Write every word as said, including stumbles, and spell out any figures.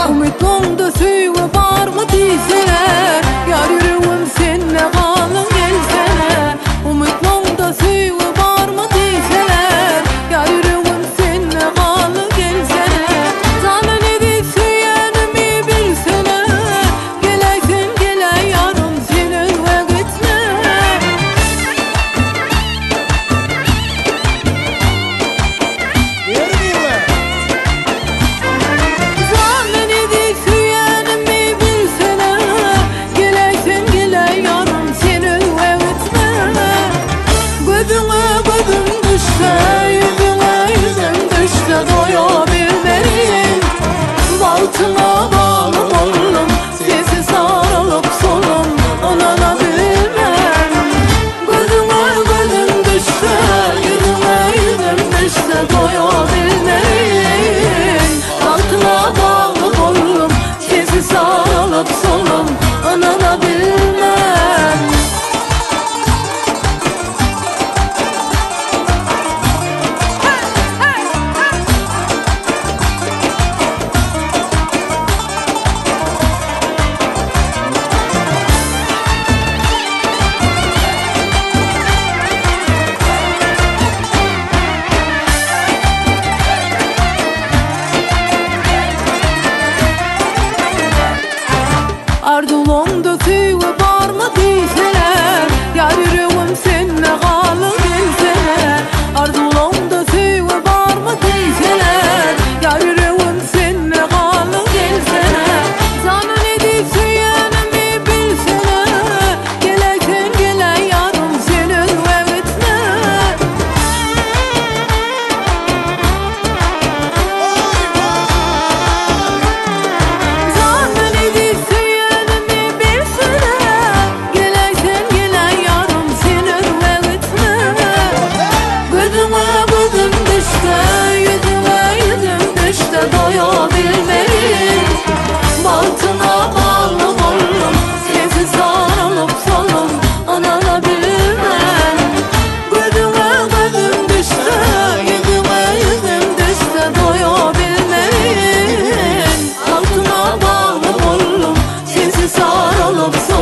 Umutluğumda suyu var mı diyseler, yar yüreğim seninle kalın gelsene. Umutluğumda suyu var mı diyseler, yar yüreğim seninle kalın gelsene. Sana ne diyseyenimi bilseler, geleysen gele yarım seni ve gitme. Altına bağlı oldum, sesi sarılıp solum, onana bilmem. Gözüme gözüm düşse, yüzüme yüzüm düşse doyabilmeyin. Altına bağlı oldum, sesi sarılıp solum, onana bilmem. Ardılımda suyu var mı diyseler, yar yüreğim seninle kalın gelsene. Ardılımda suyu var mı diyseler, yar yüreğim seninle kalın gelsene. Sana ne diyseyenimi bilseler, geleysen gele yarım seni ve gitme. Sana ne diyseyen doyabilmeyin. Baltına bağlı oldum, sesi sarılıp solum, anana bilmem. Gözüme gözüm düşse, yüzüme yüzüm düşse doyabilmeyin. Altına bağlı oldum, sesi sarılıp solum.